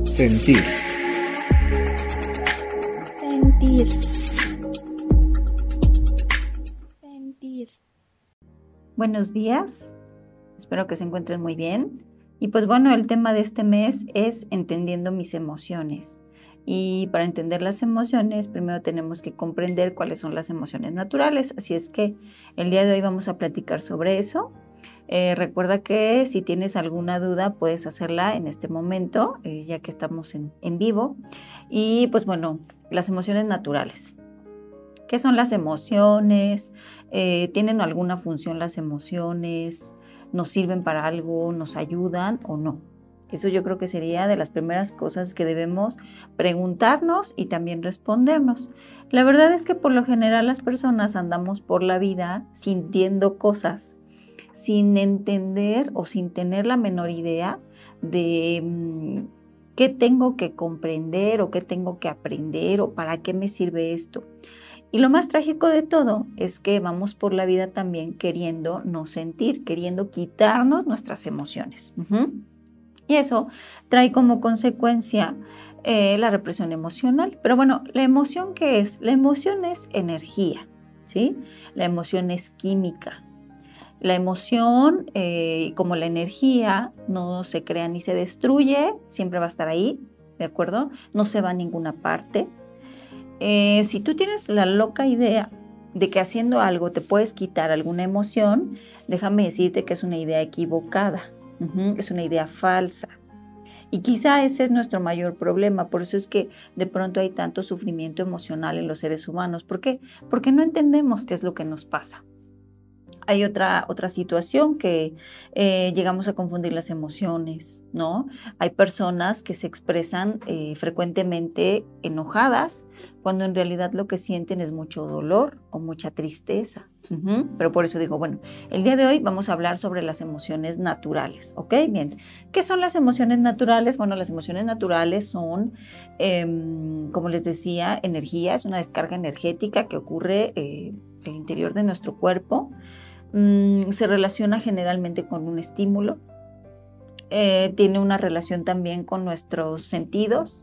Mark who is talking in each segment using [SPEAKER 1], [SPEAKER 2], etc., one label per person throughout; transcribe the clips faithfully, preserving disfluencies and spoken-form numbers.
[SPEAKER 1] Sentir.
[SPEAKER 2] Sentir. Sentir.
[SPEAKER 3] Buenos días, espero que se encuentren muy bien. Y pues bueno, el tema de este mes es entendiendo mis emociones. Y para entender las emociones, primero tenemos que comprender cuáles son las emociones naturales. Así es que el día de hoy vamos a platicar sobre eso. Eh, recuerda que si tienes alguna duda puedes hacerla en este momento, eh, ya que estamos en, en vivo. Y pues bueno, las emociones naturales. ¿Qué son las emociones? Eh, ¿Tienen alguna función las emociones? ¿Nos sirven para algo? ¿Nos ayudan o no? Eso yo creo que sería de las primeras cosas que debemos preguntarnos y también respondernos. La verdad es que por lo general las personas andamos por la vida sintiendo cosas sin entender o sin tener la menor idea de mmm, qué tengo que comprender o qué tengo que aprender o para qué me sirve esto. Y lo más trágico de todo es que vamos por la vida también queriendo no sentir, queriendo quitarnos nuestras emociones. Uh-huh. Y eso trae como consecuencia eh, la represión emocional. Pero bueno, ¿la emoción qué es? La emoción es energía, ¿sí? La emoción es química. La emoción, eh, como la energía, no se crea ni se destruye, siempre va a estar ahí, ¿de acuerdo? No se va a ninguna parte. Eh, si tú tienes la loca idea de que haciendo algo te puedes quitar alguna emoción, déjame decirte que es una idea equivocada, uh-huh, es una idea falsa. Y quizá ese es nuestro mayor problema, por eso es que de pronto hay tanto sufrimiento emocional en los seres humanos. ¿Por qué? Porque no entendemos qué es lo que nos pasa. Hay otra, otra situación que eh, llegamos a confundir las emociones, ¿no? Hay personas que se expresan eh, frecuentemente enojadas cuando en realidad lo que sienten es mucho dolor o mucha tristeza. Uh-huh. Pero por eso digo, bueno, el día de hoy vamos a hablar sobre las emociones naturales, ¿ok? Bien, ¿qué son las emociones naturales? Bueno, las emociones naturales son, eh, como les decía, energía, es una descarga energética que ocurre eh, en el interior de nuestro cuerpo. Mm, se relaciona generalmente con un estímulo, eh, tiene una relación también con nuestros sentidos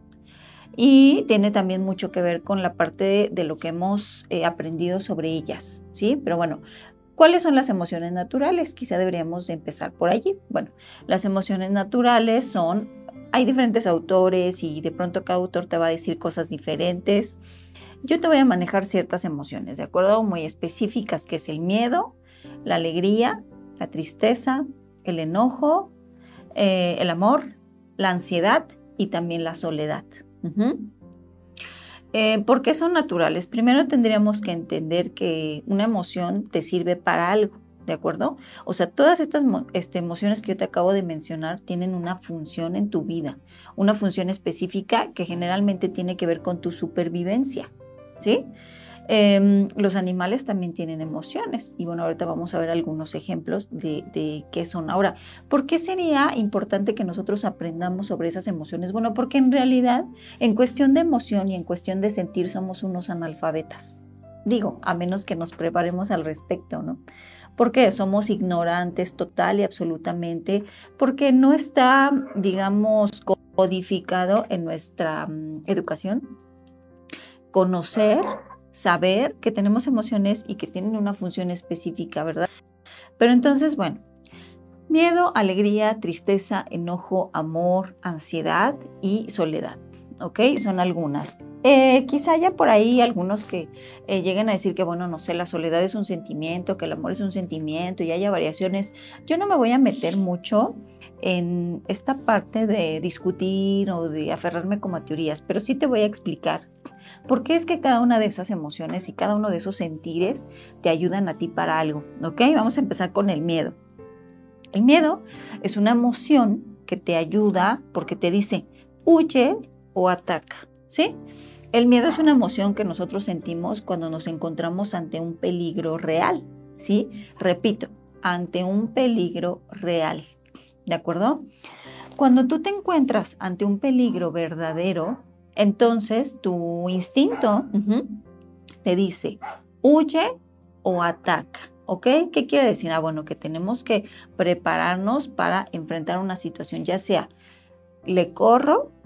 [SPEAKER 3] y tiene también mucho que ver con la parte de, de lo que hemos eh, aprendido sobre ellas, ¿sí? Pero bueno, ¿cuáles son las emociones naturales? Quizá deberíamos de empezar por allí. Bueno, las emociones naturales son, hay diferentes autores y de pronto cada autor te va a decir cosas diferentes. Yo te voy a manejar ciertas emociones, ¿de acuerdo? Muy específicas, que es el miedo, la alegría, la tristeza, el enojo, eh, el amor, la ansiedad y también la soledad. Uh-huh. Eh, ¿Por qué son naturales? Primero tendríamos que entender que una emoción te sirve para algo, ¿de acuerdo? O sea, todas estas este, emociones que yo te acabo de mencionar tienen una función en tu vida, una función específica que generalmente tiene que ver con tu supervivencia, ¿sí? Eh, los animales también tienen emociones y bueno, ahorita vamos a ver algunos ejemplos de, de qué son. Ahora, ¿por qué sería importante que nosotros aprendamos sobre esas emociones? Bueno, porque en realidad en cuestión de emoción y en cuestión de sentir somos unos analfabetas. Digo, a menos que nos preparemos al respecto, ¿no? Porque somos ignorantes total y absolutamente, porque no está, digamos, codificado en nuestra um, educación conocer, saber que tenemos emociones y que tienen una función específica, ¿verdad? Pero entonces, bueno, miedo, alegría, tristeza, enojo, amor, ansiedad y soledad, ¿ok? Son algunas. Eh, quizá haya por ahí algunos que eh, lleguen a decir que, bueno, no sé, la soledad es un sentimiento, que el amor es un sentimiento y haya variaciones. Yo no me voy a meter mucho en esta parte de discutir o de aferrarme como a teorías, pero sí te voy a explicar por qué es que cada una de esas emociones y cada uno de esos sentires te ayudan a ti para algo, ¿ok? Vamos a empezar con el miedo. El miedo es una emoción que te ayuda porque te dice huye o ataca, ¿sí? El miedo es una emoción que nosotros sentimos cuando nos encontramos ante un peligro real, ¿sí? Repito, ante un peligro real, ¿de acuerdo? Cuando tú te encuentras ante un peligro verdadero, entonces tu instinto uh-huh, te dice huye o ataca, ¿ok? ¿Qué quiere decir? Ah, bueno, que tenemos que prepararnos para enfrentar una situación, ya sea le corro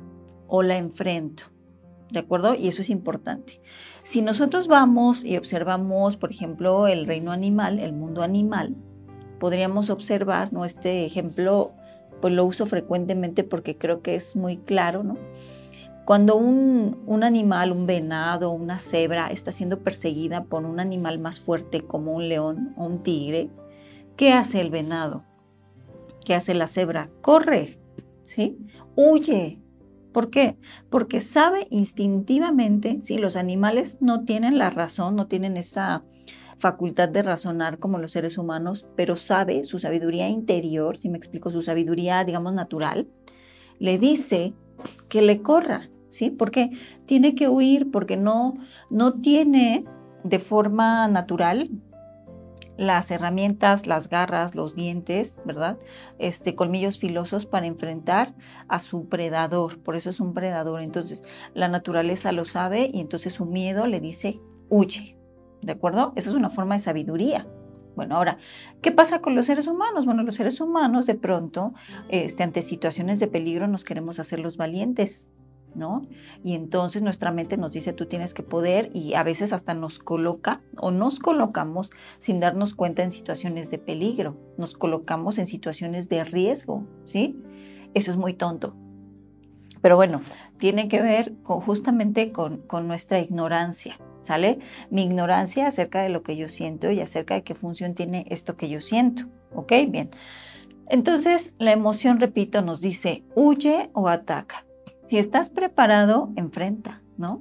[SPEAKER 3] o la enfrento, ¿de acuerdo? Y eso es importante. Si nosotros vamos y observamos, por ejemplo, el reino animal, el mundo animal, podríamos observar, ¿no? Este ejemplo, pues lo uso frecuentemente porque creo que es muy claro, ¿no? Cuando un, un animal, un venado, una cebra está siendo perseguida por un animal más fuerte como un león o un tigre, ¿qué hace el venado? ¿Qué hace la cebra? Corre, ¿sí? Huye. ¿Por qué? Porque sabe instintivamente, sí, los animales no tienen la razón, no tienen esa facultad de razonar como los seres humanos, pero sabe, su sabiduría interior, si me explico, su sabiduría, digamos, natural, le dice que le corra, ¿sí? Porque tiene que huir, porque no, no tiene de forma natural las herramientas, las garras, los dientes, ¿verdad? Este, colmillos filosos para enfrentar a su predador. Por eso es un predador. Entonces, la naturaleza lo sabe y entonces su miedo le dice, huye. ¿De acuerdo? Esa es una forma de sabiduría. Bueno, ahora, ¿qué pasa con los seres humanos? Bueno, los seres humanos de pronto, este, ante situaciones de peligro, nos queremos hacer los valientes, ¿no? Y entonces nuestra mente nos dice, tú tienes que poder, y a veces hasta nos coloca o nos colocamos sin darnos cuenta en situaciones de peligro, nos colocamos en situaciones de riesgo, ¿sí? Eso es muy tonto. Pero bueno, tiene que ver con, justamente con, con nuestra ignorancia, ¿sale? Mi ignorancia acerca de lo que yo siento y acerca de qué función tiene esto que yo siento, ¿ok? Bien. Entonces, la emoción, repito, nos dice, huye o ataca. Si estás preparado, enfrenta, ¿no?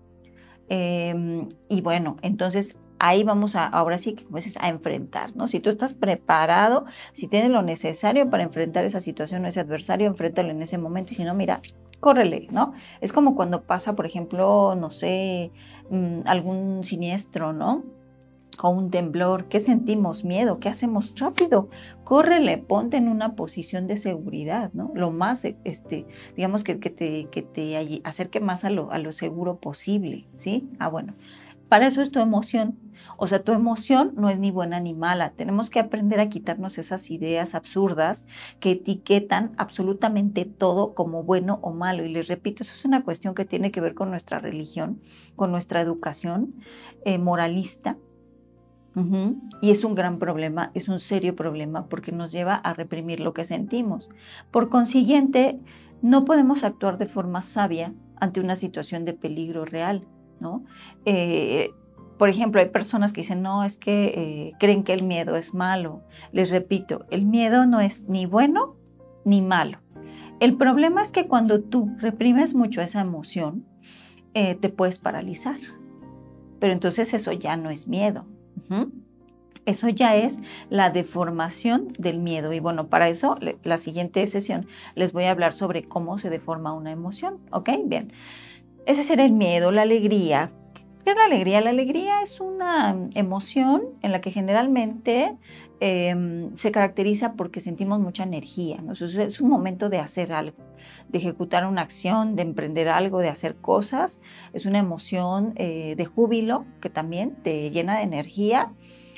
[SPEAKER 3] Eh, y bueno, entonces ahí vamos a, ahora sí que como dices, a enfrentar, ¿no? Si tú estás preparado, si tienes lo necesario para enfrentar esa situación o ese adversario, enfréntalo en ese momento. Y si no, mira, córrele, ¿no? Es como cuando pasa, por ejemplo, no sé, mmm, algún siniestro, ¿no? O un temblor, ¿qué sentimos? Miedo, ¿qué hacemos? Rápido, córrele, ponte en una posición de seguridad, ¿no? Lo más, este, digamos, que, que te, que te acerque más a lo, a lo seguro posible, ¿sí? Ah, bueno, para eso es tu emoción. O sea, tu emoción no es ni buena ni mala. Tenemos que aprender a quitarnos esas ideas absurdas que etiquetan absolutamente todo como bueno o malo. Y les repito, eso es una cuestión que tiene que ver con nuestra religión, con nuestra educación eh, moralista. Uh-huh. Y es un gran problema, es un serio problema porque nos lleva a reprimir lo que sentimos. Por consiguiente, no podemos actuar de forma sabia ante una situación de peligro real, ¿no? Eh, por ejemplo, hay personas que dicen, no, es que eh, creen que el miedo es malo. Les repito, el miedo no es ni bueno ni malo. El problema es que cuando tú reprimes mucho esa emoción, eh, te puedes paralizar. Pero entonces eso ya no es miedo. Uh-huh. Eso ya es la deformación del miedo. Y bueno, para eso, la siguiente sesión les voy a hablar sobre cómo se deforma una emoción. ¿Ok? Bien. Ese será el miedo, la alegría. ¿Qué es la alegría? La alegría es una emoción en la que generalmente eh, se caracteriza porque sentimos mucha energía, ¿no? Entonces es un momento de hacer algo, de ejecutar una acción, de emprender algo, de hacer cosas. Es una emoción eh, de júbilo que también te llena de energía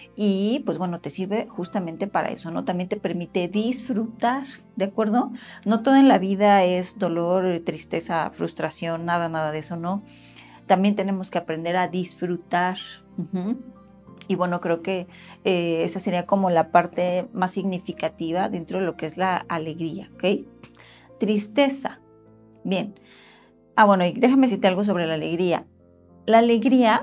[SPEAKER 3] y pues bueno, te sirve justamente para eso, ¿no? También te permite disfrutar, ¿de acuerdo? No todo en la vida es dolor, tristeza, frustración, nada, nada de eso, ¿no? También tenemos que aprender a disfrutar. Uh-huh. Y bueno, creo que eh, esa sería como la parte más significativa dentro de lo que es la alegría, ¿ok? Tristeza. Bien. Ah, bueno, y déjame decirte algo sobre la alegría. La alegría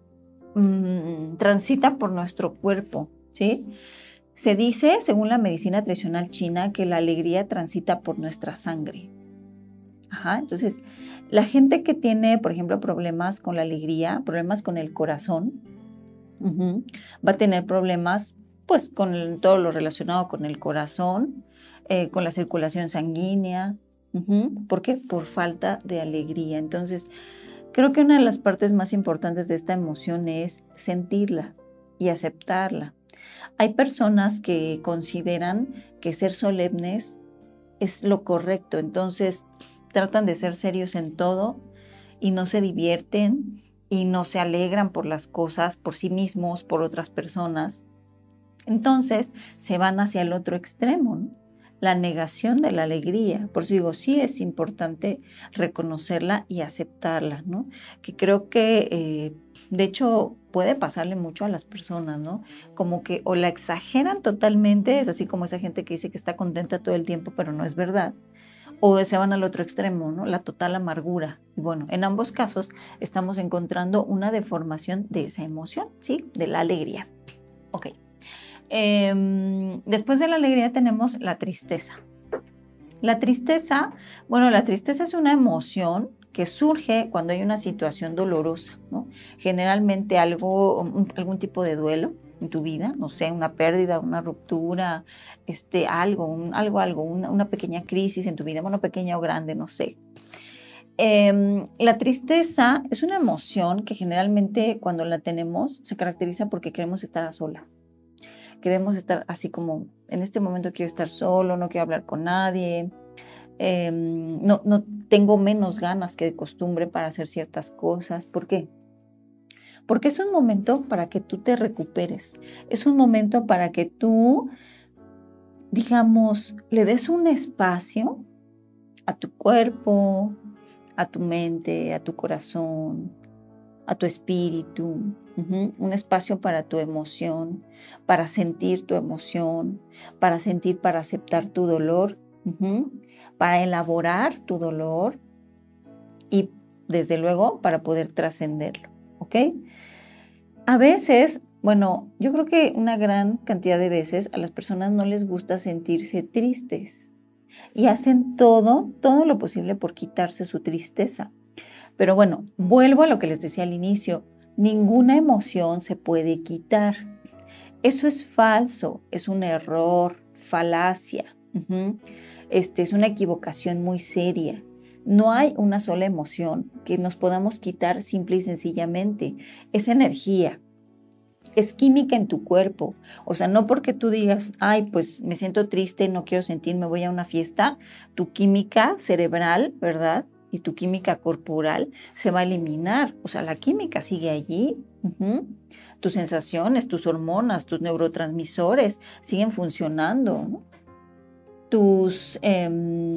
[SPEAKER 3] mmm, transita por nuestro cuerpo, ¿sí? Se dice, según la medicina tradicional china, que la alegría transita por nuestra sangre. Ajá, entonces, la gente que tiene, por ejemplo, problemas con la alegría, problemas con el corazón, uh-huh, va a tener problemas, pues, con el, todo lo relacionado con el corazón, eh, con la circulación sanguínea. Uh-huh. ¿Por qué? Por falta de alegría. Entonces, creo que una de las partes más importantes de esta emoción es sentirla y aceptarla. Hay personas que consideran que ser solemnes es lo correcto, entonces tratan de ser serios en todo y no se divierten y no se alegran por las cosas, por sí mismos, por otras personas. Entonces se van hacia el otro extremo, ¿no? la negación de la alegría. Por eso digo, sí es importante reconocerla y aceptarla, ¿no? Que creo que, eh, de hecho, puede pasarle mucho a las personas, ¿no? Como que o la exageran totalmente, es así como esa gente que dice que está contenta todo el tiempo, pero no es verdad. O se van al otro extremo, ¿no? La total amargura. Y bueno, en ambos casos estamos encontrando una deformación de esa emoción, ¿sí? De la alegría. Ok. Eh, después de la alegría tenemos la tristeza. La tristeza, bueno, la tristeza es una emoción que surge cuando hay una situación dolorosa, ¿no? Generalmente algo, un, algún tipo de duelo en tu vida, no sé, una pérdida, una ruptura, este, algo, un, algo, algo, una, una pequeña crisis en tu vida, bueno, pequeña o grande, no sé. Eh, la tristeza es una emoción que generalmente cuando la tenemos se caracteriza porque queremos estar a solas. Queremos estar así como, en este momento quiero estar solo, no quiero hablar con nadie, eh, no, no tengo menos ganas que de costumbre para hacer ciertas cosas. ¿Por qué? Porque es un momento para que tú te recuperes, es un momento para que tú, digamos, le des un espacio a tu cuerpo, a tu mente, a tu corazón, a tu espíritu, uh-huh. Un espacio para tu emoción, para sentir tu emoción, para sentir, para aceptar tu dolor, uh-huh. Para elaborar tu dolor y desde luego para poder trascenderlo, ¿ok? A veces, bueno, yo creo que una gran cantidad de veces a las personas no les gusta sentirse tristes y hacen todo, todo lo posible por quitarse su tristeza. Pero bueno, vuelvo a lo que les decía al inicio, ninguna emoción se puede quitar. Eso es falso, es un error, falacia, uh-huh. Este, es una equivocación muy seria. No hay una sola emoción que nos podamos quitar simple y sencillamente. Es energía, es química en tu cuerpo. O sea, no porque tú digas, ay, pues me siento triste, no quiero sentir, me voy a una fiesta, tu química cerebral, ¿verdad? Y tu química corporal se va a eliminar. O sea, la química sigue allí. Uh-huh. Tus sensaciones, tus hormonas, tus neurotransmisores siguen funcionando, ¿no? Tus, eh,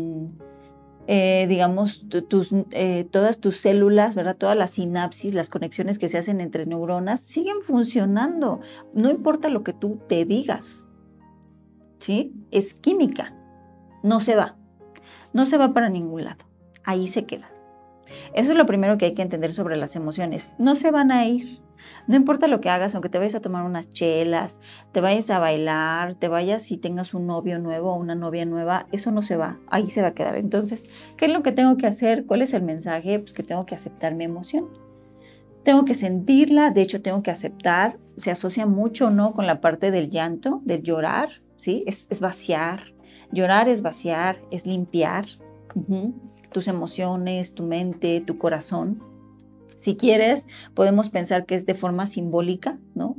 [SPEAKER 3] eh, digamos, tus, eh, todas tus células, ¿verdad? Todas las sinapsis, las conexiones que se hacen entre neuronas siguen funcionando. No importa lo que tú te digas, ¿sí? Es química. No se va. No se va para ningún lado. Ahí se queda. Eso es lo primero que hay que entender sobre las emociones. No se van a ir. No importa lo que hagas, aunque te vayas a tomar unas chelas, te vayas a bailar, te vayas y tengas un novio nuevo o una novia nueva, eso no se va, ahí se va a quedar. Entonces, ¿qué es lo que tengo que hacer? ¿Cuál es el mensaje? Pues que tengo que aceptar mi emoción. Tengo que sentirla, de hecho tengo que aceptar, se asocia mucho, ¿no?, con la parte del llanto, del llorar, ¿sí? Es, es vaciar. Llorar es vaciar, es limpiar uh-huh. tus emociones, tu mente, tu corazón. Si quieres, podemos pensar que es de forma simbólica, ¿no?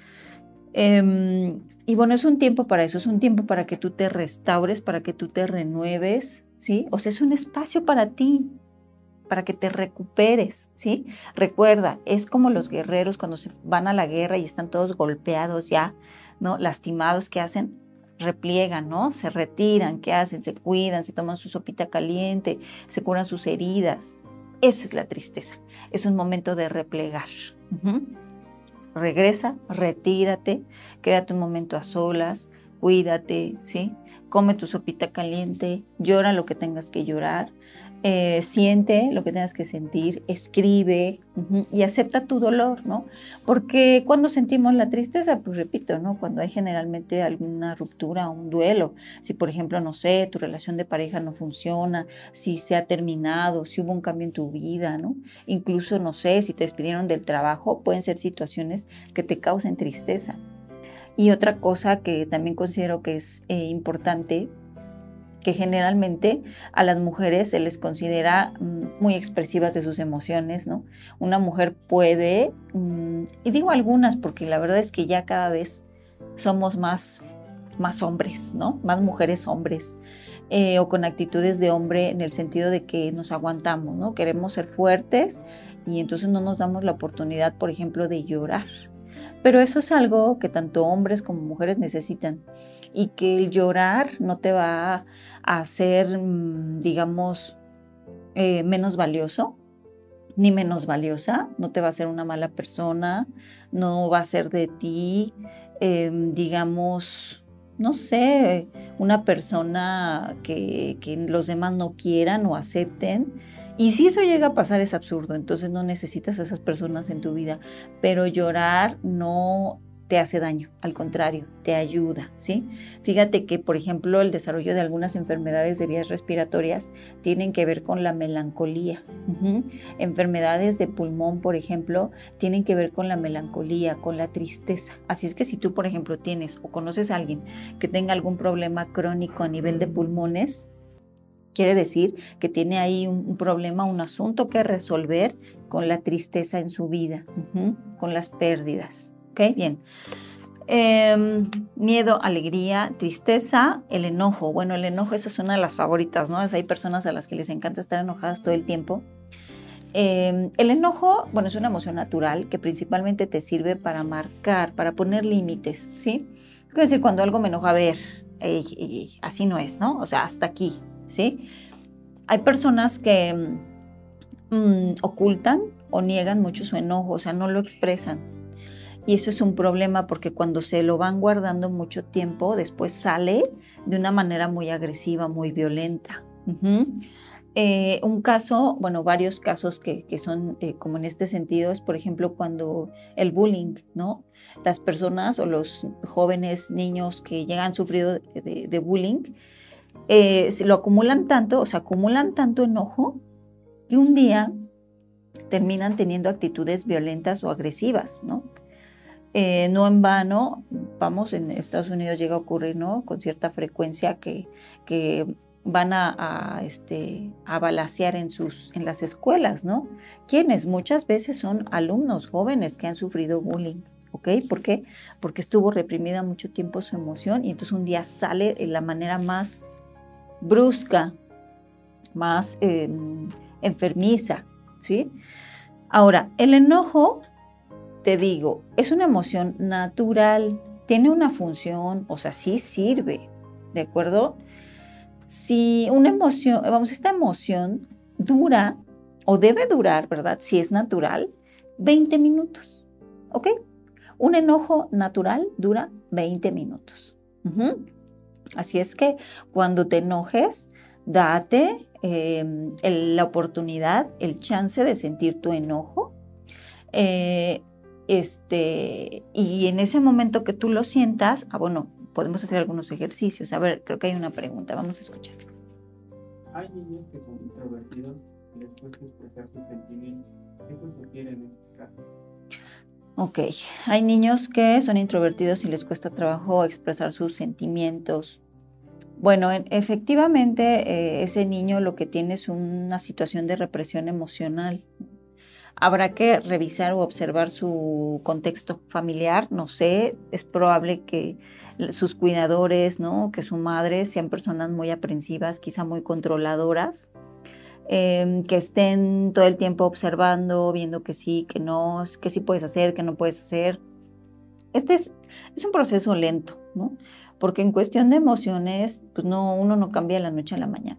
[SPEAKER 3] Eh, y bueno, es un tiempo para eso, es un tiempo para que tú te restaures, para que tú te renueves, ¿sí? O sea, es un espacio para ti, para que te recuperes, ¿sí? Recuerda, es como los guerreros cuando se van a la guerra y están todos golpeados ya, ¿no? Lastimados, ¿qué hacen? Repliegan, ¿no? Se retiran, ¿qué hacen? Se cuidan, se toman su sopita caliente, se curan sus heridas. Eso es la tristeza, es un momento de replegar. Uh-huh. Regresa, retírate, quédate un momento a solas, cuídate, ¿sí? Come tu sopita caliente, llora lo que tengas que llorar, eh, siente lo que tengas que sentir, escribe uh-huh, y acepta tu dolor, ¿no? Porque cuando sentimos la tristeza, pues repito, ¿no? Cuando hay generalmente alguna ruptura, un duelo, si por ejemplo, no sé, tu relación de pareja no funciona, si se ha terminado, si hubo un cambio en tu vida, ¿no? Incluso, no sé, si te despidieron del trabajo, pueden ser situaciones que te causen tristeza. Y otra cosa que también considero que es eh, importante, que generalmente a las mujeres se les considera mm, muy expresivas de sus emociones, ¿no? Una mujer puede, mm, y digo algunas porque la verdad es que ya cada vez somos más, más hombres, ¿no? Más mujeres hombres, eh, o con actitudes de hombre en el sentido de que nos aguantamos, ¿no? Queremos ser fuertes y entonces no nos damos la oportunidad, por ejemplo, de llorar. Pero eso es algo que tanto hombres como mujeres necesitan. y que el llorar no te va a hacer, digamos, eh, menos valioso ni menos valiosa, no te va a hacer una mala persona, no va a ser de ti, eh, digamos, no sé, una persona que, que los demás no quieran o acepten. Y si eso llega a pasar es absurdo, entonces no necesitas a esas personas en tu vida, pero llorar no te hace daño, al contrario, te ayuda, ¿sí? Fíjate que, por ejemplo, el desarrollo de algunas enfermedades de vías respiratorias tienen que ver con la melancolía. Uh-huh. Enfermedades de pulmón, por ejemplo, tienen que ver con la melancolía, con la tristeza. Así es que si tú, por ejemplo, tienes o conoces a alguien que tenga algún problema crónico a nivel de pulmones, quiere decir que tiene ahí un, un problema, un asunto que resolver con la tristeza en su vida, uh-huh, con las pérdidas. ¿Ok? Bien. Eh, miedo, alegría, tristeza, el enojo. Bueno, el enojo, esa es una de las favoritas, ¿no? Hay personas a las que les encanta estar enojadas todo el tiempo. Eh, el enojo, bueno, es una emoción natural que principalmente te sirve para marcar, para poner límites, ¿sí? Es decir, cuando algo me enoja, a ver, ey, ey, así no es, ¿no? O sea, hasta aquí, ¿sí? Hay personas que mmm, ocultan o niegan mucho su enojo, o sea, no lo expresan. Y eso es un problema porque cuando se lo van guardando mucho tiempo, después sale de una manera muy agresiva, muy violenta. Uh-huh. Eh, un caso, bueno, varios casos que, que son eh, como en este sentido es, por ejemplo, cuando el bullying, ¿no? Las personas o los jóvenes niños que ya han sufrido de, de, de bullying, eh, se lo acumulan tanto, o sea, acumulan tanto enojo que un día terminan teniendo actitudes violentas o agresivas, ¿no? Eh, no en vano, vamos, en Estados Unidos llega a ocurrir, ¿no? Con cierta frecuencia que, que van a, a, este, a balacear en, sus, en las escuelas, ¿no? Quienes muchas veces son alumnos jóvenes que han sufrido bullying, ¿ok? ¿Por qué? Porque estuvo reprimida mucho tiempo su emoción y entonces un día sale de la manera más brusca, más eh, enfermiza, ¿sí? Ahora, el enojo, te digo, es una emoción natural, tiene una función, o sea, sí sirve, ¿de acuerdo? Si una emoción, vamos, esta emoción dura o debe durar, ¿verdad? Si es natural, veinte minutos, ¿ok? Un enojo natural dura veinte minutos. Uh-huh. Así es que cuando te enojes, date eh, el, la oportunidad, el chance de sentir tu enojo. Eh, Este, y en ese momento que tú lo sientas, ah, bueno, podemos hacer algunos ejercicios. A ver, creo que hay una pregunta, vamos a escuchar.
[SPEAKER 1] Hay niños que son introvertidos y les cuesta expresar sus sentimientos. ¿Qué se sugiere en este caso?
[SPEAKER 3] Ok, hay niños que son introvertidos y les cuesta trabajo expresar sus sentimientos. Bueno, efectivamente, eh, ese niño lo que tiene es una situación de represión emocional. Habrá que revisar o observar su contexto familiar, no sé, es probable que sus cuidadores, ¿no? Que su madre sean personas muy aprensivas, quizá muy controladoras, eh, que estén todo el tiempo observando, viendo que sí, que no, que sí puedes hacer, que no puedes hacer. Este es, es un proceso lento, ¿no? Porque en cuestión de emociones, pues no, uno no cambia de la noche a la mañana.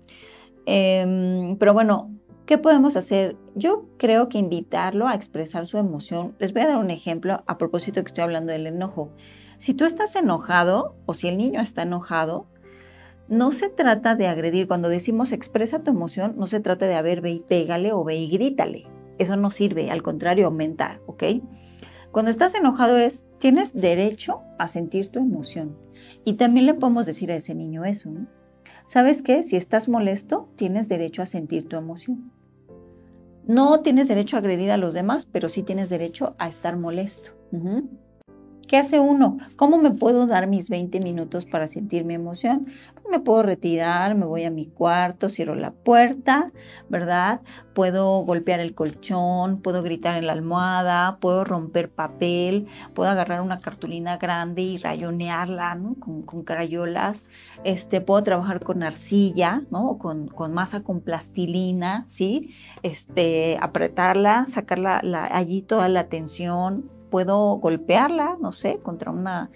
[SPEAKER 3] Eh, pero bueno, ¿qué podemos hacer? Yo creo que invitarlo a expresar su emoción. Les voy a dar un ejemplo a propósito que estoy hablando del enojo. Si tú estás enojado o si el niño está enojado, no se trata de agredir. Cuando decimos expresa tu emoción, no se trata de a ver, ve y pégale o ve y grítale. Eso no sirve, al contrario, aumenta, ¿ok? Cuando estás enojado es, tienes derecho a sentir tu emoción. Y también le podemos decir a ese niño eso, ¿no? ¿Sabes qué? Si estás molesto, tienes derecho a sentir tu emoción. No tienes derecho a agredir a los demás, pero sí tienes derecho a estar molesto. Uh-huh. ¿Qué hace uno? ¿Cómo me puedo dar mis veinte minutos para sentir mi emoción? Me puedo retirar, me voy a mi cuarto, cierro la puerta, ¿verdad? Puedo golpear el colchón, puedo gritar en la almohada, puedo romper papel, puedo agarrar una cartulina grande y rayonearla, ¿no? Con, con crayolas. Este, puedo trabajar con arcilla, ¿no? Con, con masa con plastilina, ¿sí? Este, apretarla, sacarla la, allí toda la tensión. Puedo golpearla, no sé, contra una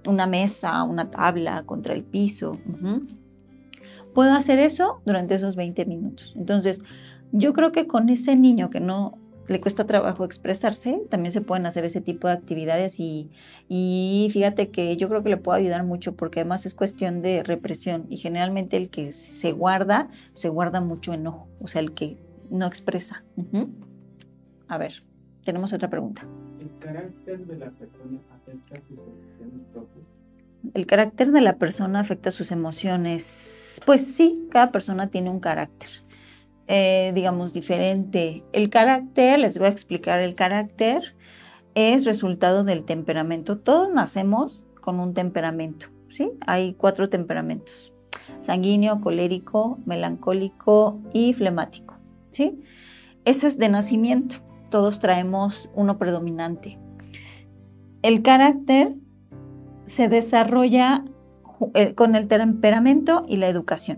[SPEAKER 3] una mesa, una tabla contra el piso. Uh-huh. Puedo hacer eso durante esos veinte minutos. Entonces, yo creo que con ese niño que no le cuesta trabajo expresarse, también se pueden hacer ese tipo de actividades y, y fíjate que yo creo que le puede ayudar mucho porque además es cuestión de represión y generalmente el que se guarda, se guarda mucho enojo, o sea, el que no expresa. Uh-huh. A ver, tenemos otra pregunta.
[SPEAKER 1] ¿El carácter de la persona afecta sus emociones propias?
[SPEAKER 3] ¿El carácter de la persona afecta sus emociones? Pues sí, cada persona tiene un carácter. Eh, digamos, diferente. El carácter, les voy a explicar, el carácter es resultado del temperamento. Todos nacemos con un temperamento, ¿sí? Hay cuatro temperamentos: sanguíneo, colérico, melancólico y flemático, ¿sí? Eso es de nacimiento. Todos traemos uno predominante. El carácter se desarrolla eh, con el temperamento y la educación.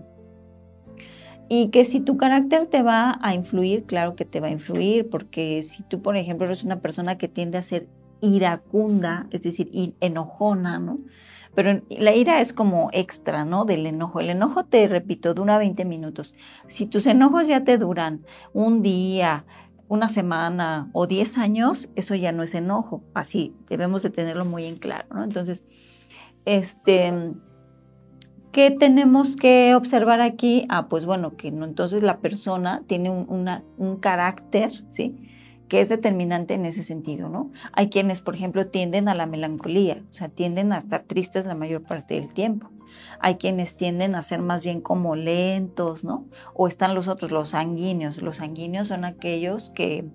[SPEAKER 3] Y que si tu carácter te va a influir, claro que te va a influir, porque si tú, por ejemplo, eres una persona que tiende a ser iracunda, es decir, enojona, ¿no? Pero la ira es como extra, ¿no? Del enojo. El enojo, te repito, dura veinte minutos. Si tus enojos ya te duran un día, una semana o diez años, eso ya no es enojo. Así, debemos de tenerlo muy en claro, ¿no? Entonces, este... ¿qué tenemos que observar aquí? Ah, pues bueno, que no, entonces la persona tiene un, una, un carácter, ¿sí? Que es determinante en ese sentido, ¿no? Hay quienes, por ejemplo, tienden a la melancolía, o sea, tienden a estar tristes la mayor parte del tiempo. Hay quienes tienden a ser más bien como lentos, ¿no? O están los otros, los sanguíneos. Los sanguíneos son aquellos que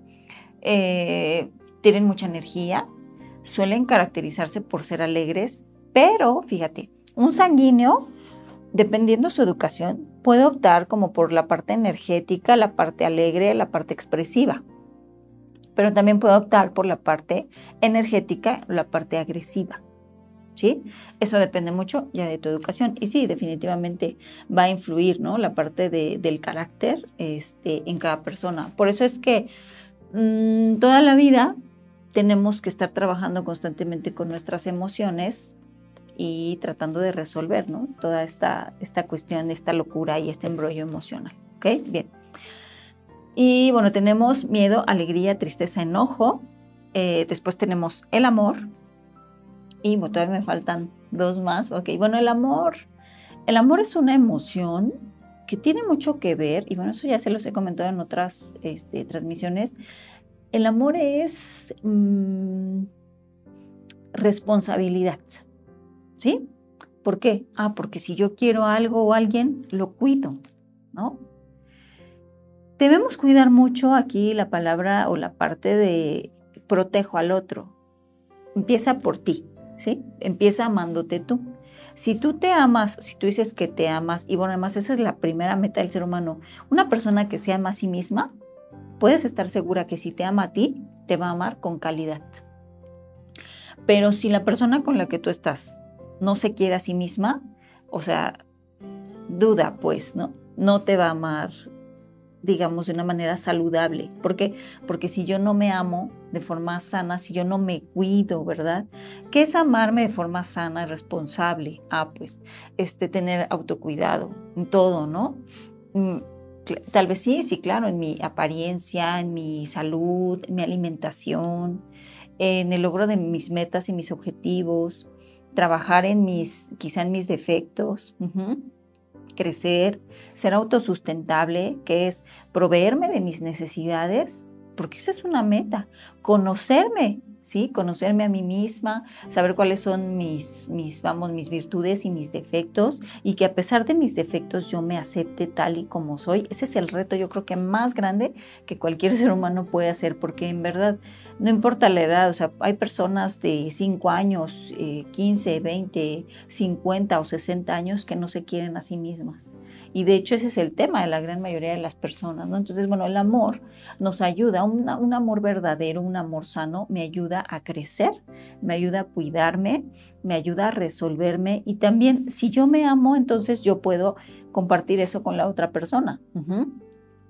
[SPEAKER 3] eh, tienen mucha energía, suelen caracterizarse por ser alegres, pero, fíjate, un sanguíneo, dependiendo su educación, puede optar como por la parte energética, la parte alegre, la parte expresiva. Pero también puede optar por la parte energética, la parte agresiva. ¿Sí? Eso depende mucho ya de tu educación. Y sí, definitivamente va a influir, ¿no? La parte de, del carácter este, en cada persona. Por eso es que mmm, toda la vida tenemos que estar trabajando constantemente con nuestras emociones y tratando de resolver, ¿no? Toda esta, esta cuestión, esta locura y este embrollo emocional. ¿Ok? Bien. Y bueno, tenemos miedo, alegría, tristeza, enojo. Eh, después tenemos el amor. Y bueno, todavía me faltan dos más. Ok, bueno, el amor. El amor es una emoción que tiene mucho que ver, y bueno, eso ya se los he comentado en otras este, transmisiones. El amor es mmm, responsabilidad. ¿Sí? ¿Por qué? Ah, porque si yo quiero algo o alguien, lo cuido, ¿no? Debemos cuidar mucho aquí la palabra o la parte de protejo al otro. Empieza por ti, ¿sí? Empieza amándote tú. Si tú te amas, si tú dices que te amas, y bueno, además esa es la primera meta del ser humano, una persona que se ama a sí misma, puedes estar segura que si te ama a ti, te va a amar con calidad. Pero si la persona con la que tú estás no se quiere a sí misma, o sea, duda pues, ¿no? No te va a amar, digamos, de una manera saludable. ¿Por qué? Porque si yo no me amo de forma sana, si yo no me cuido, ¿verdad? ¿Qué es amarme de forma sana y responsable? Ah, pues, este, tener autocuidado en todo, ¿no? Tal vez sí, sí, claro, en mi apariencia, en mi salud, en mi alimentación, en el logro de mis metas y mis objetivos, trabajar en mis, quizá en mis defectos, uh-huh. Crecer, ser autosustentable, que es proveerme de mis necesidades, porque esa es una meta, conocerme, ¿sí? Conocerme a mí misma, saber cuáles son mis, mis, vamos, mis virtudes y mis defectos, y que a pesar de mis defectos yo me acepte tal y como soy. Ese es el reto, yo creo que más grande que cualquier ser humano puede hacer, porque en verdad no importa la edad, o sea, hay personas de cinco años, eh, quince, veinte, cincuenta o sesenta años que no se quieren a sí mismas. Y de hecho ese es el tema de la gran mayoría de las personas, ¿no? Entonces, bueno, el amor nos ayuda, un, un amor verdadero, un amor sano, me ayuda a crecer, me ayuda a cuidarme, me ayuda a resolverme, y también si yo me amo, entonces yo puedo compartir eso con la otra persona. Uh-huh.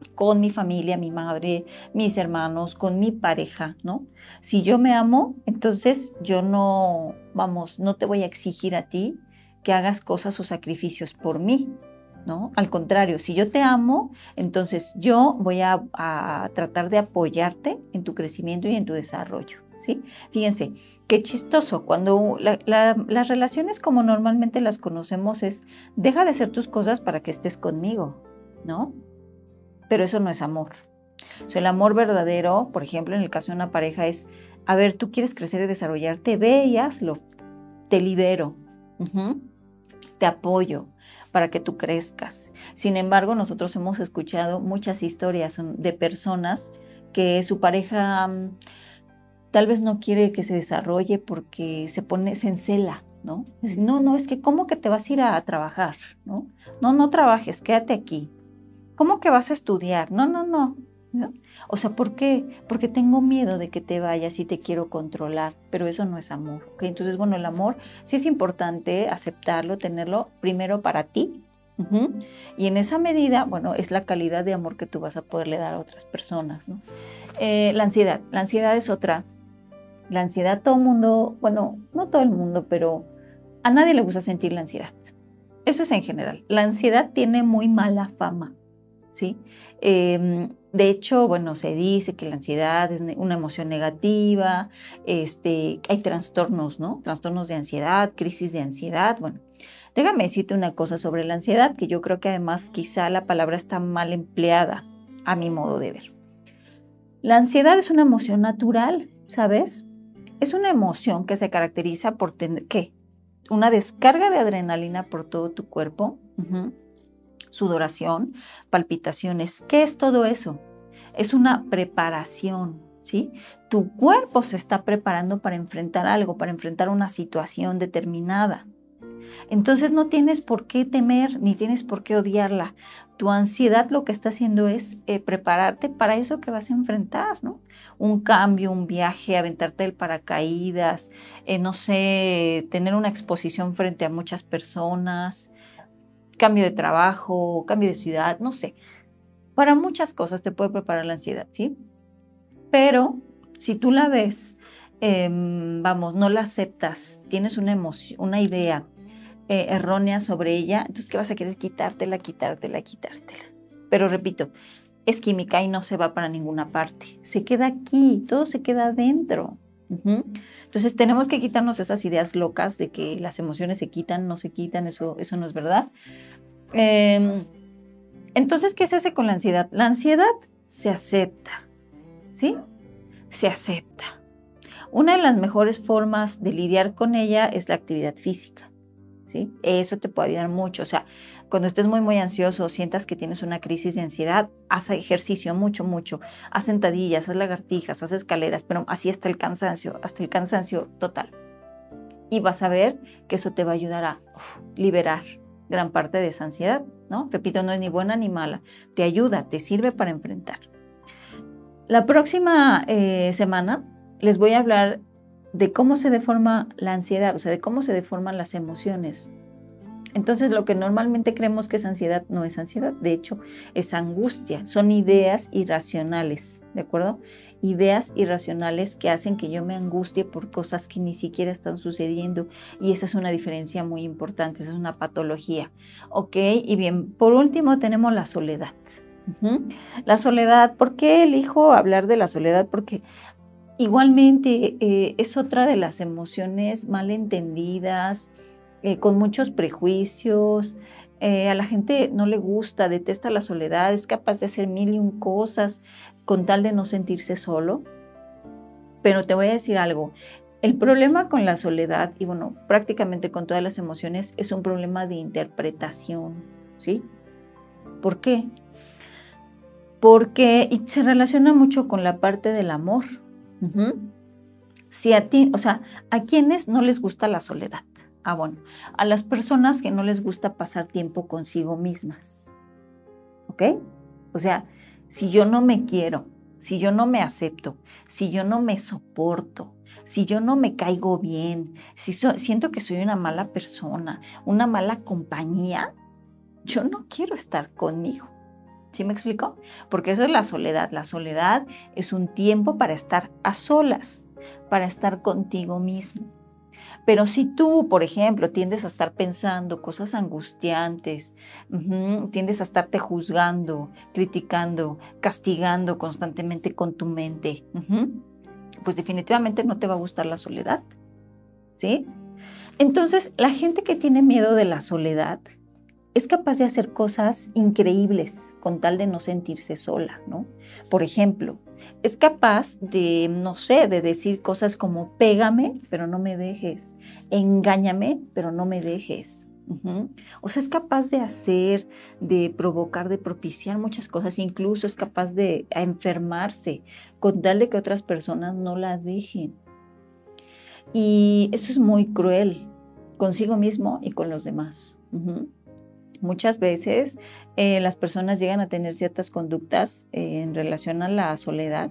[SPEAKER 3] con mi familia, mi madre, mis hermanos, con mi pareja, ¿no? Si yo me amo, entonces yo no, vamos, no te voy a exigir a ti que hagas cosas o sacrificios por mí, ¿no? Al contrario, si yo te amo, entonces yo voy a, a tratar de apoyarte en tu crecimiento y en tu desarrollo, ¿sí? Fíjense, qué chistoso, cuando la, la, las relaciones como normalmente las conocemos es, deja de hacer tus cosas para que estés conmigo, ¿no? Pero eso no es amor. O sea, el amor verdadero, por ejemplo, en el caso de una pareja es, a ver, tú quieres crecer y desarrollarte, ve y hazlo, te libero, uh-huh. te apoyo para que tú crezcas. Sin embargo, nosotros hemos escuchado muchas historias de personas que su pareja um, tal vez no quiere que se desarrolle porque se pone, se encela, ¿no? Es, no, no, es que ¿cómo que te vas a ir a, a trabajar? ¿No? No, no trabajes, quédate aquí. ¿Cómo que vas a estudiar? No, no, no, ¿no? O sea, ¿por qué? Porque tengo miedo de que te vayas y te quiero controlar, pero eso no es amor, ¿ok? Entonces, bueno, el amor sí es importante aceptarlo, tenerlo primero para ti, uh-huh. y en esa medida, bueno, es la calidad de amor que tú vas a poderle dar a otras personas, ¿no? Eh, la ansiedad, la ansiedad es otra. La ansiedad, todo el mundo, bueno, no todo el mundo, pero a nadie le gusta sentir la ansiedad. Eso es en general. La ansiedad tiene muy mala fama. ¿Sí? Eh, de hecho, bueno, se dice que la ansiedad es una emoción negativa, este, hay trastornos, ¿no? Trastornos de ansiedad, crisis de ansiedad. Bueno, déjame decirte una cosa sobre la ansiedad, que yo creo que además quizá la palabra está mal empleada, a mi modo de ver. La ansiedad es una emoción natural, ¿sabes? Es una emoción que se caracteriza por tener, ¿qué? Una descarga de adrenalina por todo tu cuerpo, uh-huh. sudoración, palpitaciones. ¿Qué es todo eso? Es una preparación, ¿sí? Tu cuerpo se está preparando para enfrentar algo, para enfrentar una situación determinada. Entonces no tienes por qué temer ni tienes por qué odiarla. Tu ansiedad lo que está haciendo es eh, prepararte para eso que vas a enfrentar, ¿no? Un cambio, un viaje, aventarte del paracaídas, eh, no sé, tener una exposición frente a muchas personas, cambio de trabajo, cambio de ciudad, no sé. Para muchas cosas te puede preparar la ansiedad, ¿sí? Pero si tú la ves, eh, vamos, no la aceptas, tienes una emoción, una idea eh, errónea sobre ella, entonces ¿qué vas a querer? Quitártela, quitártela, quitártela. Pero repito, es química y no se va para ninguna parte. Se queda aquí, todo se queda adentro. Uh-huh. Entonces tenemos que quitarnos esas ideas locas de que las emociones se quitan, no se quitan, eso, eso no es verdad. Eh, entonces, ¿qué se hace con la ansiedad? La ansiedad se acepta, ¿sí? Se acepta. Una de las mejores formas de lidiar con ella es la actividad física, ¿sí? Eso te puede ayudar mucho. O sea, cuando estés muy, muy ansioso o sientas que tienes una crisis de ansiedad, haz ejercicio mucho, mucho. Haz sentadillas, haz lagartijas, haz escaleras, pero así hasta el cansancio, hasta el cansancio total. Y vas a ver que eso te va a ayudar a uf, liberar gran parte de esa ansiedad, ¿no? Repito, no es ni buena ni mala. Te ayuda, te sirve para enfrentar. La próxima eh, semana les voy a hablar de cómo se deforma la ansiedad, o sea, de cómo se deforman las emociones. Entonces, lo que normalmente creemos que es ansiedad, no es ansiedad, de hecho, es angustia, son ideas irracionales, ¿de acuerdo? Ideas irracionales que hacen que yo me angustie por cosas que ni siquiera están sucediendo, y esa es una diferencia muy importante, esa es una patología, ¿ok? Y bien, por último tenemos la soledad. Uh-huh. La soledad, ¿por qué elijo hablar de la soledad? Porque igualmente eh, es otra de las emociones mal entendidas, eh, con muchos prejuicios. Eh, a la gente no le gusta, detesta la soledad, es capaz de hacer mil y un cosas con tal de no sentirse solo. Pero te voy a decir algo, el problema con la soledad, y bueno, prácticamente con todas las emociones, es un problema de interpretación, ¿sí? ¿Por qué? Porque y se relaciona mucho con la parte del amor. Uh-huh. Si a ti, o sea, ¿a quiénes no les gusta la soledad? Ah, bueno, a las personas que no les gusta pasar tiempo consigo mismas. ¿Ok? O sea, si yo no me quiero, si yo no me acepto, si yo no me soporto, si yo no me caigo bien, si so, siento que soy una mala persona, una mala compañía, yo no quiero estar conmigo. ¿Sí me explico? Porque eso es la soledad. La soledad es un tiempo para estar a solas, para estar contigo mismo. Pero si tú, por ejemplo, tiendes a estar pensando cosas angustiantes, uh-huh, tiendes a estarte juzgando, criticando, castigando constantemente con tu mente, uh-huh, pues definitivamente no te va a gustar la soledad, ¿sí? Entonces, la gente que tiene miedo de la soledad es capaz de hacer cosas increíbles con tal de no sentirse sola, ¿no? Por ejemplo, es capaz de, no sé, de decir cosas como pégame, pero no me dejes, engáñame, pero no me dejes. Uh-huh. O sea, es capaz de hacer, de provocar, de propiciar muchas cosas, incluso es capaz de enfermarse con tal de que otras personas no la dejen. Y eso es muy cruel consigo mismo y con los demás. Uh-huh. Muchas veces eh, las personas llegan a tener ciertas conductas eh, en relación a la soledad,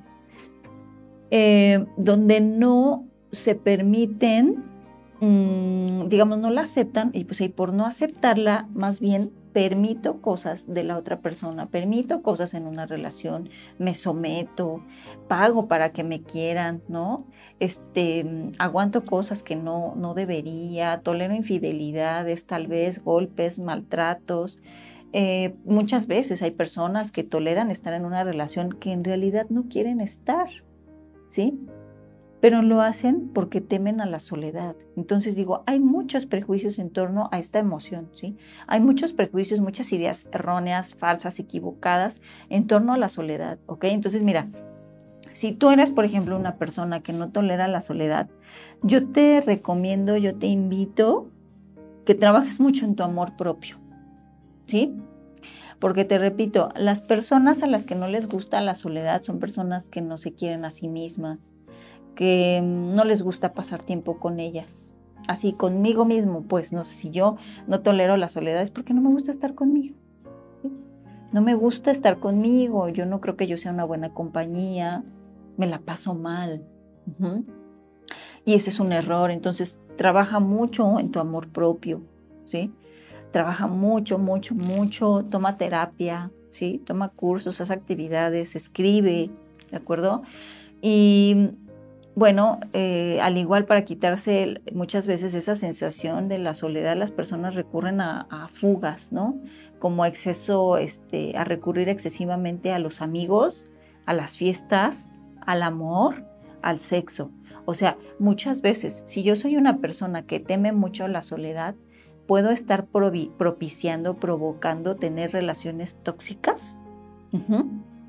[SPEAKER 3] eh, donde no se permiten, mmm, digamos, no la aceptan, y pues y por no aceptarla, más bien permito cosas de la otra persona, permito cosas en una relación, me someto, pago para que me quieran, ¿no? Este, aguanto cosas que no, no debería, tolero infidelidades, tal vez golpes, maltratos. Eh, muchas veces hay personas que toleran estar en una relación que en realidad no quieren estar, ¿sí? Pero lo hacen porque temen a la soledad. Entonces digo, hay muchos prejuicios en torno a esta emoción, ¿sí? Hay muchos prejuicios, muchas ideas erróneas, falsas, equivocadas en torno a la soledad, ¿ok? Entonces mira, si tú eres, por ejemplo, una persona que no tolera la soledad, yo te recomiendo, yo te invito que trabajes mucho en tu amor propio, ¿sí? Porque te repito, las personas a las que no les gusta la soledad son personas que no se quieren a sí mismas, que no les gusta pasar tiempo con ellas. Así conmigo mismo, pues no sé, si yo no tolero la soledad es porque no me gusta estar conmigo, ¿sí? No me gusta estar conmigo, yo no creo que yo sea una buena compañía, me la paso mal. Uh-huh. Y ese es un error. Entonces trabaja mucho en tu amor propio, ¿sí? Trabaja mucho, mucho, mucho, toma terapia, ¿sí? Toma cursos, haz actividades, escribe, ¿de acuerdo? Y bueno, eh, al igual para quitarse muchas veces esa sensación de la soledad, las personas recurren a, a fugas, ¿no? Como exceso, este, a recurrir excesivamente a los amigos, a las fiestas, al amor, al sexo. O sea, muchas veces, si yo soy una persona que teme mucho la soledad, puedo estar provi- propiciando, provocando tener relaciones tóxicas. Uh-huh.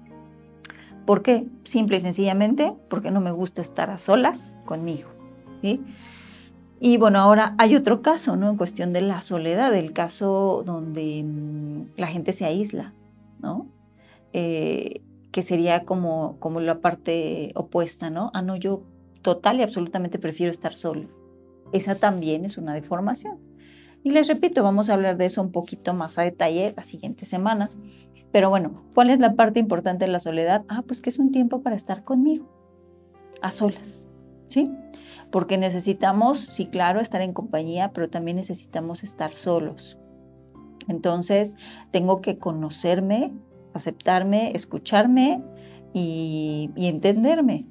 [SPEAKER 3] ¿Por qué? Simple y sencillamente porque no me gusta estar a solas conmigo, ¿sí? Y bueno, ahora hay otro caso, ¿no? En cuestión de la soledad, el caso donde mmm, la gente se aísla, ¿no? Eh, que sería como, como la parte opuesta, ¿no? Ah, no, yo total y absolutamente prefiero estar solo. Esa también es una deformación. Y les repito, vamos a hablar de eso un poquito más a detalle la siguiente semana. Pero bueno, ¿cuál es la parte importante de la soledad? Ah, pues que es un tiempo para estar conmigo, a solas, ¿sí? Porque necesitamos, sí, claro, estar en compañía, pero también necesitamos estar solos. Entonces, tengo que conocerme, aceptarme, escucharme y, y entenderme.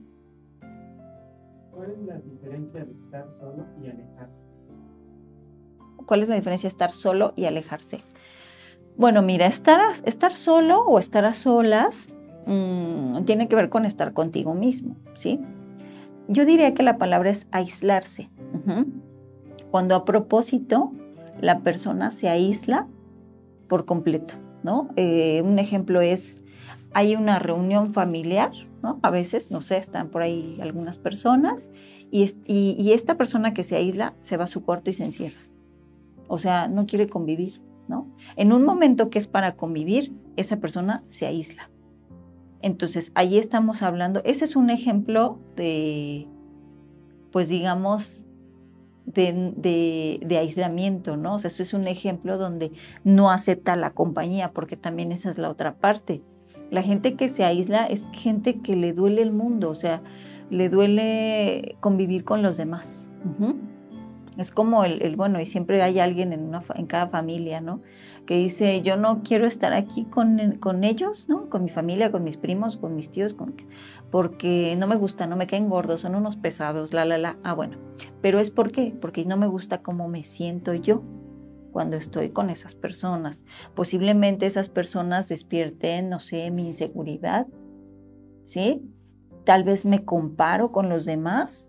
[SPEAKER 1] ¿Cuál es la diferencia de estar solo y alejarse?
[SPEAKER 3] ¿Cuál es la diferencia de estar solo y alejarse? Bueno, mira, estar, a, estar solo o estar a solas mmm, tiene que ver con estar contigo mismo, ¿sí? Yo diría que la palabra es aislarse. Uh-huh. Cuando a propósito la persona se aísla por completo, ¿no? Eh, un ejemplo es, hay una reunión familiar, ¿no? A veces, no sé, están por ahí algunas personas y, y, y esta persona que se aísla se va a su cuarto y se encierra. O sea, no quiere convivir, ¿no? En un momento que es para convivir, esa persona se aísla. Entonces, ahí estamos hablando, ese es un ejemplo de, pues digamos, de, de, de aislamiento, ¿no? O sea, eso es un ejemplo donde no acepta la compañía, porque también esa es la otra parte. La gente que se aísla es gente que le duele el mundo, o sea, le duele convivir con los demás. Uh-huh. Es como el, el, bueno, y siempre hay alguien en, una, en cada familia, ¿no? Que dice, yo no quiero estar aquí con, con ellos, ¿no? Con mi familia, con mis primos, con mis tíos, con, porque no me gusta, no me caen gordos, son unos pesados, la, la, la. Ah, bueno, pero es ¿por qué? Porque no me gusta cómo me siento yo cuando estoy con esas personas. Posiblemente esas personas despierten, no sé, mi inseguridad, ¿sí? Tal vez me comparo con los demás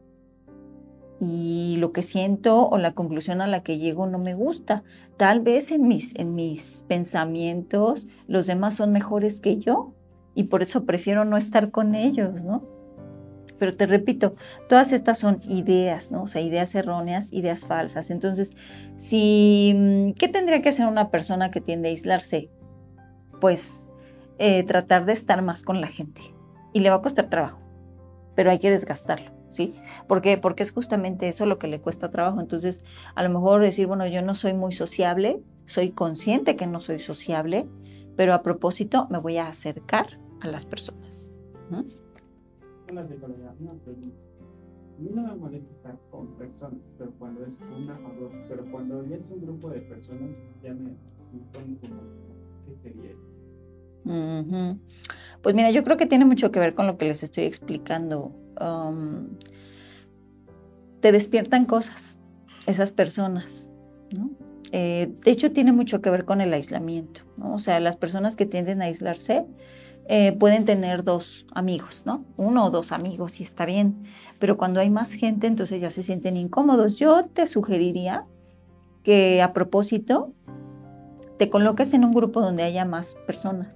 [SPEAKER 3] y lo que siento o la conclusión a la que llego no me gusta. Tal vez en mis, en mis pensamientos los demás son mejores que yo y por eso prefiero no estar con ellos, ¿no? Pero te repito, todas estas son ideas, ¿no? O sea, ideas erróneas, ideas falsas. Entonces, si, ¿qué tendría que hacer una persona que tiende a aislarse? Pues eh, tratar de estar más con la gente. Y le va a costar trabajo, pero hay que desgastarlo, ¿sí? ¿Por qué? Porque es justamente eso lo que le cuesta trabajo. Entonces, a lo mejor decir, bueno, yo no soy muy sociable, soy consciente que no soy sociable, pero a propósito me voy a acercar a las personas. ¿No?
[SPEAKER 1] Una pregunta. A mí no me molesta estar con personas, pero cuando es una o dos, pero cuando ya es un grupo de personas, ya me, me ponen como, ¿qué sería eso?
[SPEAKER 3] Uh-huh. Pues mira, yo creo que tiene mucho que ver con lo que les estoy explicando. Um, te despiertan cosas, esas personas, ¿no? Eh, de hecho, tiene mucho que ver con el aislamiento, ¿no? O sea, las personas que tienden a aislarse eh, pueden tener dos amigos, ¿no? Uno o dos amigos y está bien, pero cuando hay más gente, entonces ya se sienten incómodos. Yo te sugeriría que a propósito te coloques en un grupo donde haya más personas.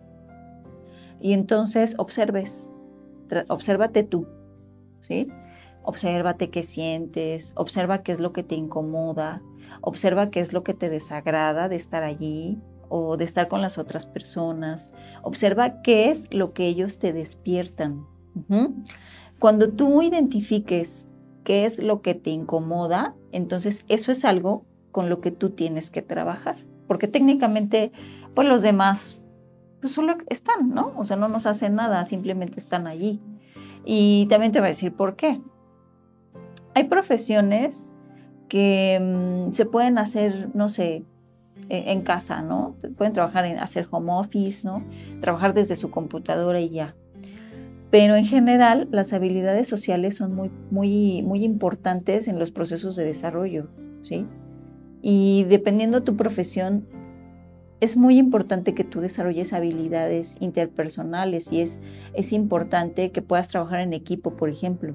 [SPEAKER 3] Y entonces observes, obsérvate tú, ¿sí? Obsérvate qué sientes, observa qué es lo que te incomoda, observa qué es lo que te desagrada de estar allí o de estar con las otras personas. Observa qué es lo que ellos te despiertan. Uh-huh. Cuando tú identifiques qué es lo que te incomoda, entonces eso es algo con lo que tú tienes que trabajar, porque técnicamente, pues los demás pues solo están, ¿no? O sea, no nos hacen nada, simplemente están allí. Y también te voy a decir por qué. Hay profesiones que mmm, se pueden hacer, no sé, en casa, ¿no? Pueden trabajar en hacer home office, ¿no? Trabajar desde su computadora y ya. Pero en general, las habilidades sociales son muy, muy, muy importantes en los procesos de desarrollo, ¿sí? Y dependiendo de tu profesión, es muy importante que tú desarrolles habilidades interpersonales y es, es importante que puedas trabajar en equipo, por ejemplo.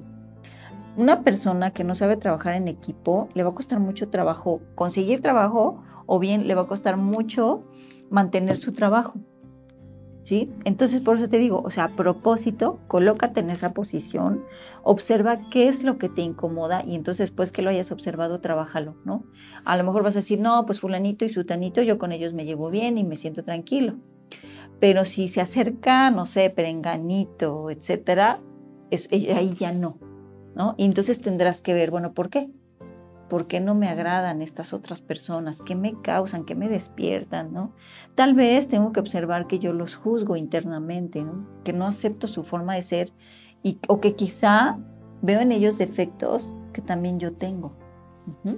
[SPEAKER 3] Una persona que no sabe trabajar en equipo, le va a costar mucho trabajo conseguir trabajo o bien le va a costar mucho mantener su trabajo, ¿sí? Entonces, por eso te digo, o sea, a propósito, colócate en esa posición, observa qué es lo que te incomoda y entonces después que lo hayas observado, trabájalo, ¿no? A lo mejor vas a decir, no, pues fulanito y sutanito, yo con ellos me llevo bien y me siento tranquilo. Pero si se acerca, no sé, perenganito, etcétera, es, ahí ya no, ¿no? Y entonces tendrás que ver, bueno, ¿por qué? ¿Por qué no me agradan estas otras personas? ¿Qué me causan? ¿Qué me despiertan? ¿No? Tal vez tengo que observar que yo los juzgo internamente, ¿no? Que no acepto su forma de ser y, o que quizá veo en ellos defectos que también yo tengo. Uh-huh.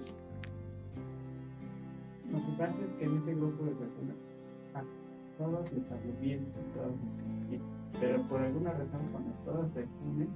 [SPEAKER 1] Lo que pasa es que en ese grupo de personas a todos les hablo bien, todos les hablo bien, pero por alguna razón cuando todos se unen,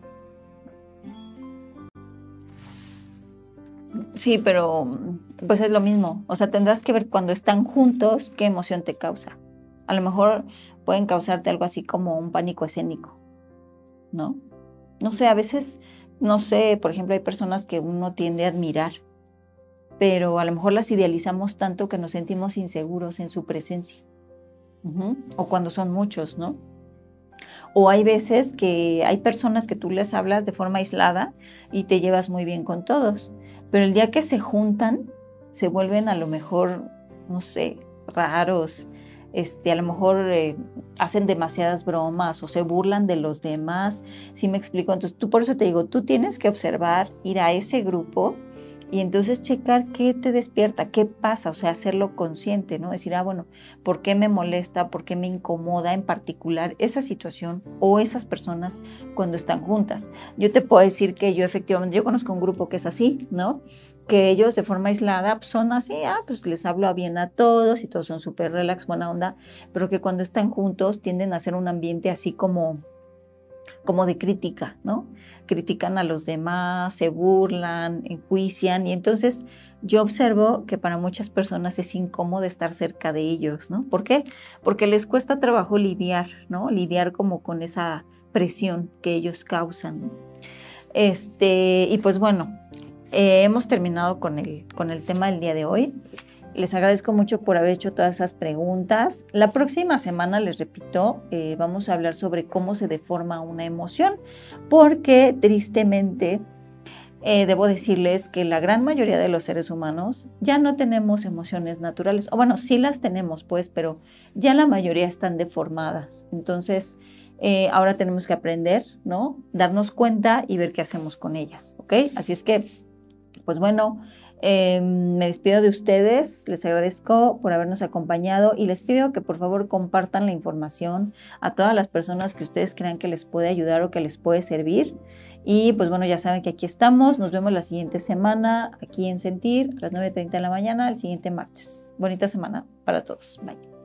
[SPEAKER 3] sí, pero pues es lo mismo. O sea, tendrás que ver cuando están juntos qué emoción te causa. A lo mejor pueden causarte algo así como un pánico escénico, ¿no? No sé, a veces, no sé, por ejemplo, hay personas que uno tiende a admirar, pero a lo mejor las idealizamos tanto que nos sentimos inseguros en su presencia. Uh-huh. O cuando son muchos, ¿no? O hay veces que hay personas que tú les hablas de forma aislada y te llevas muy bien con todos. Pero el día que se juntan, se vuelven a lo mejor, no sé, raros, este, a lo mejor eh, hacen demasiadas bromas o se burlan de los demás, ¿sí me explico? Entonces, tú por eso te digo, tú tienes que observar, ir a ese grupo y entonces checar qué te despierta, qué pasa, o sea, hacerlo consciente, ¿no? Decir, ah, bueno, ¿por qué me molesta, por qué me incomoda en particular esa situación o esas personas cuando están juntas? Yo te puedo decir que yo efectivamente, yo conozco un grupo que es así, ¿no? que ellos de forma aislada pues, son así, ah, pues les hablo bien a todos y todos son súper relax, buena onda, pero que cuando están juntos tienden a hacer un ambiente así como, como de crítica, ¿no? Critican a los demás, se burlan, enjuician y entonces yo observo que para muchas personas es incómodo estar cerca de ellos, ¿no? ¿Por qué? Porque les cuesta trabajo lidiar, ¿no? Lidiar como con esa presión que ellos causan. Este, y pues bueno, eh, hemos terminado con el, con el tema del día de hoy. Les agradezco mucho por haber hecho todas esas preguntas. La próxima semana, les repito, eh, vamos a hablar sobre cómo se deforma una emoción, porque tristemente eh, debo decirles que la gran mayoría de los seres humanos ya no tenemos emociones naturales, o bueno, sí las tenemos pues, pero ya la mayoría están deformadas. Entonces, eh, ahora tenemos que aprender, ¿no? Darnos cuenta y ver qué hacemos con ellas, ¿ok? Así es que, pues bueno, Eh, me despido de ustedes, les agradezco por habernos acompañado y les pido que por favor compartan la información a todas las personas que ustedes crean que les puede ayudar o que les puede servir. Y pues bueno, ya saben que aquí estamos, nos vemos la siguiente semana aquí en Sentir a las nueve treinta de la mañana, el siguiente martes. Bonita semana para todos, bye.